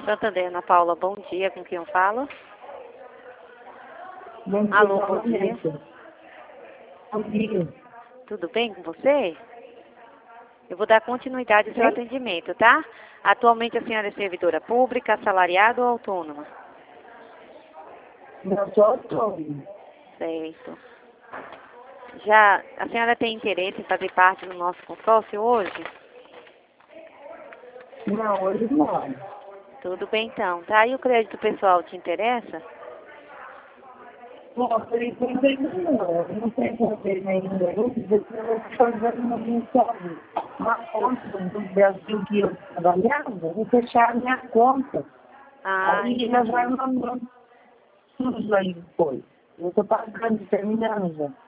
Santander, Ana Paula, bom dia. Com quem eu falo? Bom dia, Alô, bom dia. Bom dia. Tudo bem com você? Eu vou dar continuidade ao seu Sim? atendimento, tá? Atualmente a senhora é servidora pública, assalariada ou autônoma? Eu sou autônomo. Certo. Já a senhora tem interesse em fazer parte do nosso consórcio hoje? Não, hoje não. Tudo bem então, tá? E o crédito pessoal te interessa? Bom, por enquanto ainda não. Eu não sei fazer ainda. Eu vou fazer uma mensagem. Uma conta do Brasil que eu trabalhava, vou fechar a minha conta. Aí já vai mandando tudo aí depois. Eu estou pagando, terminando já.